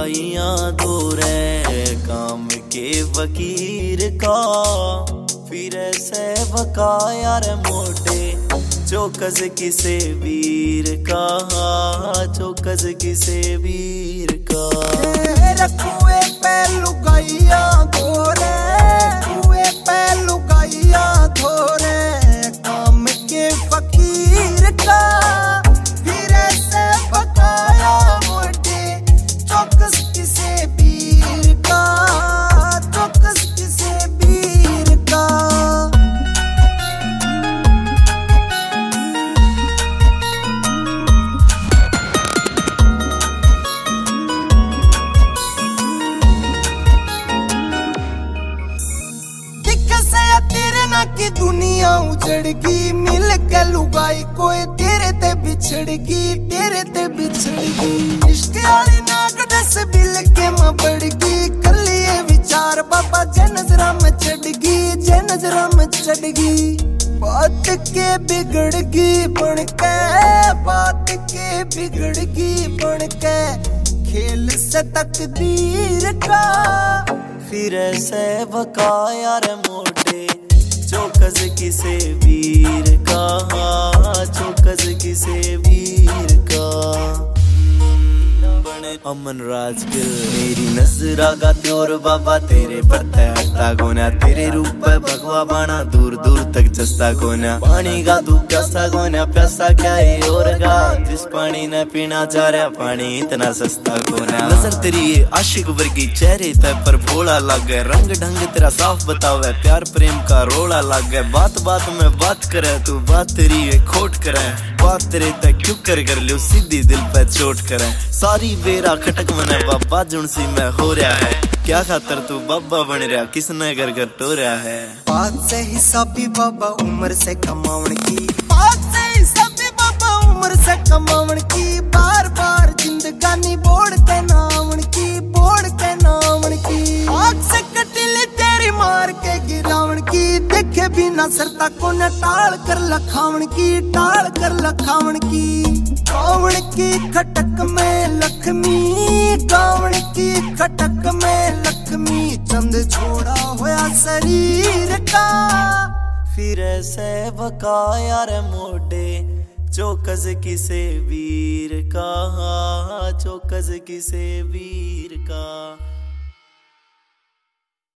लुगाइयां दूरे काम के फकीर का फिर से बका यार मोटे चौकस किसे वीर का चौकस किसे वीर का कुए पे लुगाइयां धोरे कुए पे लुगाइयां धोरे काम के फकीर का फिर से बकाया मोटे चौकस किसे वीर का चौकस किसे वीर का तेरे ना की दुनिया उजड़गी मिल के लुगाई कोई तेरे ते बिछड़गी तेरे ते बिछड़गी इश्क वाली नाक दस बिल के मां बढ़गी कल ये विचार बाबा जे नजरा में चढ़गी जे नजरा में चढ़गी बात के बिगड़गी बन के बात के बिगड़गी बन के खेल से तकदीर का फिर से बका यार मोटे चौकस किसे वीर का चौकस किसे वीर का अमन राजगिल मेरी नजरा का त्योर बाबा तेरे पड़ता हटता गोना तेरे रूप पे भगवा बाना दूर दूर तक जस्ता गोना पानी का तू प्यासा गोना प्यासा क्या है और का जिस पानी न पीना चाह रहा पानी इतना सस्ता गोना नजर तेरी आशिक वर्गी चेहरे ते पर भोला लग गए रंग ढंग तेरा साफ बतावे प्यार प्रेम का रोड़ा लग गए बात बात में बात करे तू बात तेरी है खोट करे बात तेरे तक क्यों कर लियो सीधी दिल पे चोट करे सारी बेरा खटक मने बाबा जुनसी में हो रहा है क्या खातर तू बाबा बन रहा किसने घर घर तो रहा है बात से हिसाबी बाबा उम्र से कमावन की बात से हिसाबी बाबा उम्र से कमावन की बार बार जिंदगानी बोड़ के नावन की बोड़ के नावन की आग से कटिली तेरी मार के गिरावन की देखे बिना सरता को न टाल कर लखावन की टाल कर लखावन की कावण की खटक में लक्ष्मी कावण की खटक में लक्ष्मी चंद छोड़ा होया शरीर का फिर से बका यार मोटे चौकस किसे वीर का चौकस किसे वीर का